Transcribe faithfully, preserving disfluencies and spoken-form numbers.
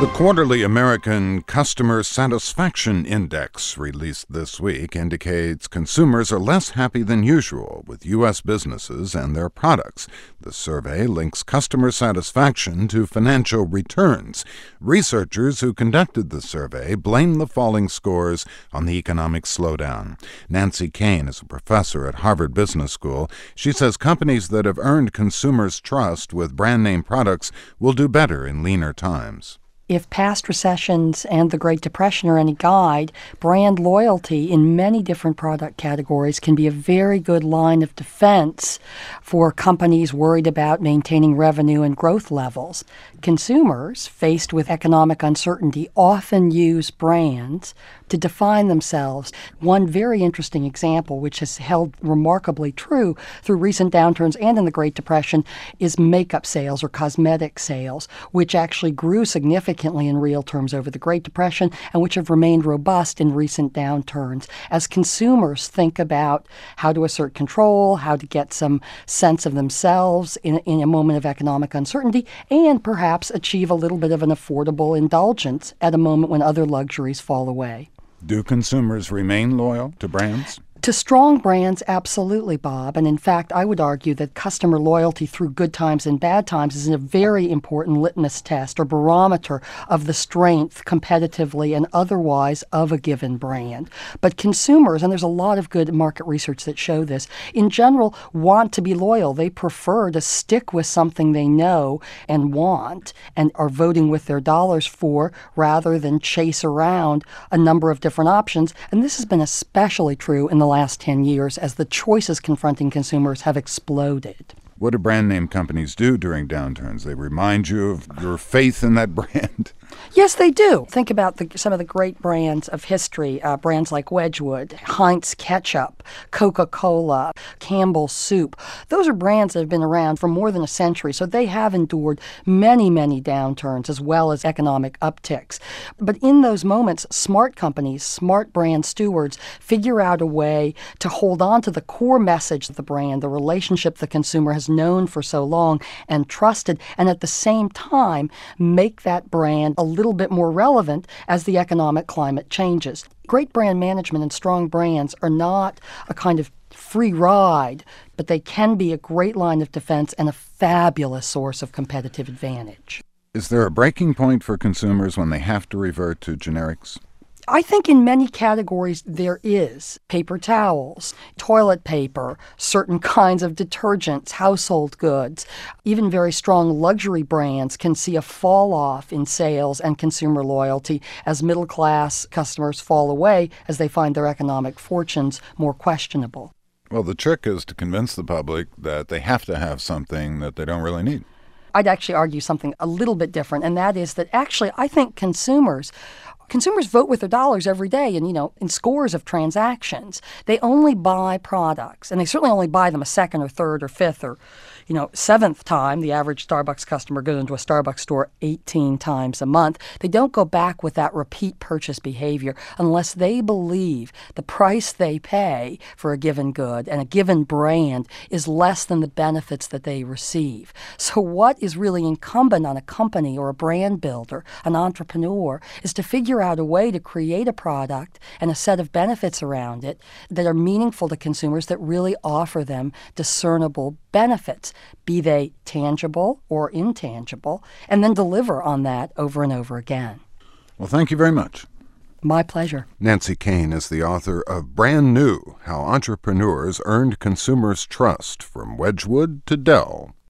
The quarterly American Customer Satisfaction Index, released this week, indicates consumers are less happy than usual with U S businesses and their products. The survey links customer satisfaction to financial returns. Researchers who conducted the survey blame the falling scores on the economic slowdown. Nancy Koehn is a professor at Harvard Business School. She says companies that have earned consumers' trust with brand-name products will do better in leaner times. If past recessions and the Great Depression are any guide, brand loyalty in many different product categories can be a very good line of defense for companies worried about maintaining revenue and growth levels. Consumers, faced with economic uncertainty, often use brands to define themselves. One very interesting example, which has held remarkably true through recent downturns and in the Great Depression, is makeup sales or cosmetic sales, which actually grew significantly in real terms over the Great Depression and which have remained robust in recent downturns. As consumers think about how to assert control, how to get some sense of themselves in, in a moment of economic uncertainty, and perhaps achieve a little bit of an affordable indulgence at a moment when other luxuries fall away. Do consumers remain loyal to brands? To strong brands, absolutely, Bob. And in fact, I would argue that customer loyalty through good times and bad times is a very important litmus test or barometer of the strength, competitively and otherwise, of a given brand. But consumers, and there's a lot of good market research that show this, in general want to be loyal. They prefer to stick with something they know and want and are voting with their dollars for rather than chase around a number of different options. And this has been especially true in the last ten years as the choices confronting consumers have exploded. What do brand name companies do during downturns? They remind you of your faith in that brand? Yes, they do. Think about the, some of the great brands of history, uh, brands like Wedgwood, Heinz Ketchup, Coca-Cola, Campbell's Soup. Those are brands that have been around for more than a century, so they have endured many, many downturns as well as economic upticks. But in those moments, smart companies, smart brand stewards, figure out a way to hold on to the core message of the brand, the relationship the consumer has known for so long and trusted, and at the same time make that brand a little bit more relevant as the economic climate changes. Great brand management and strong brands are not a kind of free ride, but they can be a great line of defense and a fabulous source of competitive advantage. Is there a breaking point for consumers when they have to revert to generics? I think in many categories there is. Paper towels, toilet paper, certain kinds of detergents, household goods. Even very strong luxury brands can see a fall off in sales and consumer loyalty as middle class customers fall away as they find their economic fortunes more questionable. Well, the trick is to convince the public that they have to have something that they don't really need. I'd actually argue something a little bit different, and that is that actually I think consumers Consumers vote with their dollars every day and, you know, in scores of transactions. They only buy products, and they certainly only buy them a second or third or fifth or, you know, seventh time. The average Starbucks customer goes into a Starbucks store eighteen times a month. They don't go back with that repeat purchase behavior unless they believe the price they pay for a given good and a given brand is less than the benefits that they receive. So what is really incumbent on a company or a brand builder, an entrepreneur, is to figure out a way to create a product and a set of benefits around it that are meaningful to consumers, that really offer them discernible benefits, be they tangible or intangible, and then deliver on that over and over again. Well, thank you very much. My pleasure. Nancy Koehn is the author of Brand New: How Entrepreneurs Earned Consumers' Trust from Wedgwood to Dell.